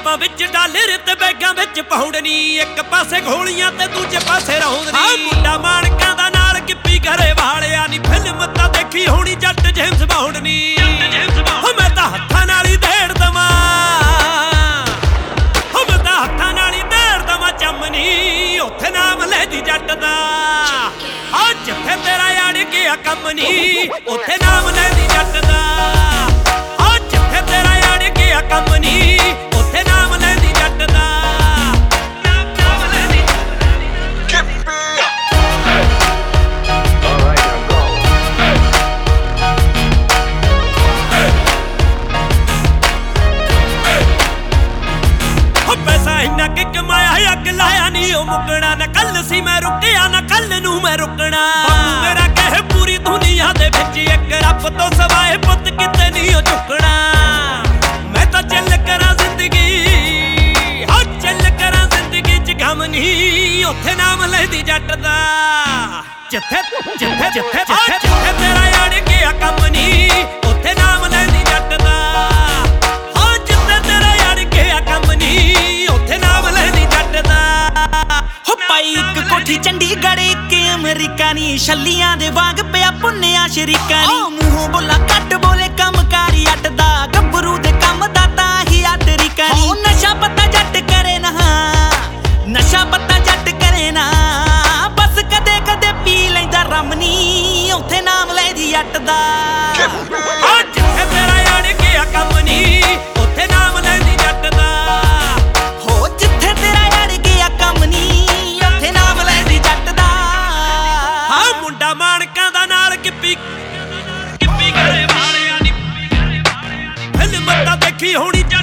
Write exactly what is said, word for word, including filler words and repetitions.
ਜੇਬਾਂ ਵਿੱਚ ਡਾਲਰ ਤੇ ਬੈਗਾਂ ਵਿੱਚ ਪਾਉਂਡ ਨੀ, ਇੱਕ ਪਾਸੇ ਗੋਲੀਆਂ ਤੇ ਦੂਜੇ ਪਾਸੇ ਰੌਂਦ ਨੀ। ਆ ਮੁੰਡਾ ਮਾਣਕਾਂ ਦਾ ਨਾਲ ਗਿੱਪੀ ਗਰੇਵਾਲਿਆ ਨੀ, ਫਿਲਮ ਤਾਂ ਦੇਖੀ ਹੋਣੀ ਜੱਟ ਜੇਮਸ ਬੌਂਡ ਨੀ। ਹੋ ਮੈਂ ਤਾਂ ਹੱਥਾਂ ਨਾਲ ਹੀ ਦੇੜ ਦਵਾਂ, ਹੋ ਮੈਂ ਤਾਂ ਹੱਥਾਂ ਨਾਲ ਹੀ ਦੇੜ ਦਵਾਂ ਚਮਨੀ, ਉੱਥੇ ਨਾਮ ਲੈ ਦੀ ਜੱਟ ਦਾ। ਆ ਜਿੱਥੇ ਤੇਰਾ ਅੜ ਗਿਆ ਕੰਮ ਨੀ, ਉੱਥੇ ਨਾਮ ਲੈ ਦੀ ਜੱਟ ਦਾ। ਆ ਜਿੱਥੇ ਤੇਰਾ ਅੜ ਗਿਆ ਕੰਮ ਨੀ, ਉੱਥੇ ਨਾਮ ਲੈ ਦੀ ਜੱਟ ਦਾ। ਨਾਮ ਲੈ ਦੀ ਪੈਸਾ ਇੰਨਾ ਕਿ ਕਮਾਇਆ ਅੱਗ ਲਾਇਆ ਨੀ ਉਹ ਮੁੱਕਣਾ ਨਾ। ਕੱਲ ਸੀ ਮੈਂ ਰੁਕਿਆ ਨਾ ਕੱਲ ਨੂੰ ਮੈਂ ਰੁਕਣਾ। ਬਾਪੂ ਮੇਰਾ ਕਹੇ ਪੂਰੀ ਦੁਨੀਆ ਦੇ ਵਿੱਚ ਇੱਕ ਰੱਬ ਤੋਂ ਸਵਾਏ ਪੁੱਤ ਕਿਤੇ ਨਹੀਂ ਉਹ ਝੁਕਣਾ। ਮੈਂ ਤਾਂ ਚੱਲ ਕਰਾਂ ਜ਼ਿੰਦਗੀ, ਹਾਂ ਚੱਲ ਕਰਾਂ ਜ਼ਿੰਦਗੀ ਚ ਗਮ ਨੀ, ਉੱਥੇ ਨਾਮ ਲੈਦੀ ਜੱਟ ਦਾ। ਜਿੱਥੇ ਜਿੱਥੇ ਜਿੱਥੇ ਜਿੱਥੇ ਤੇਰਾ ਅੜ ਗਿਆ ਕੰਮ ਨੀ, ਉੱਥੇ ਨਾਮ ਲੈਦੀ ਜੱਟ ਦਾ। ਹਾਂ ਜਿੱਥੇ ਤੇਰਾ ਅੜ ਗਿਆ ਕੰਮ ਨੀ, ਉੱਥੇ ਨਾਮ ਲੈਦੀ ਜੱਟ ਦਾ। ਹੋ ਪਾਈ ਇੱਕ ਕੋਠੀ ਚੰਡੀਗੜ੍ਹ ਇੱਕ ਅਮਰੀਕਾ ਨੀ, ਛੱਲੀਆਂ ਦੇ ਵਾਂਗ ਪਿਆ ਪੁੰਨਿਆ ਸ਼ਰੀਕਾ ਨੀ। ਮੂੰਹੋਂ ਬੋਲਾ ਕੱਟ ਬੋਲੇ ਕੰਮਕਾਰੀ ਅੱਟ ਦਾ, ਗੱਭਰੂ ਦੇ ਕੰਮ ਦਾ ਤਾਂ ਹੀ ਆ ਤਰੀਕਾ ਨੀ। ਨਸ਼ਾ ਪੱਤਾ ਜੱਟ ਕਰੇ ਨਾ, ਨਸ਼ਾ ਪੱਤਾ ਜੱਟ ਕਰੇ ਨਾ, ਬਸ ਕਦੇ ਕਦੇ ਪੀ ਲੈਂਦਾ ਰਮ ਨੀ, ਉੱਥੇ ਨਾਮ ਲੈਦੀ ਜੱਟ ਦਾ। ਆ ਜਿੱਥੇ ਤੇਰਾ ਅੜ ਗਿਆ ਕੰਮ ਨੀ, ਉੱਥੇ ਨਾਮ ਲੈਦੀ ਜੱਟ ਦਾ। ਹੋ ਜਿੱਥੇ ਤੇਰਾ ਅੜ ਗਿਆ ਕੰਮ ਨੀ, ਉੱਥੇ ਨਾਮ ਲੈਦੀ ਜੱਟ ਦਾ। ਹਾਂ ਮੁੰਡਾ ਮਾਣਕਾਂ ਦਾ ਨਾਲ ਗਿੱਪੀ ਗਿੱਪੀ ਗਰੇਵਾਲਿਆ ਨੀ, ਫਿਲਮ ਤਾਂ ਦੇਖੀ ਹੋਣੀ।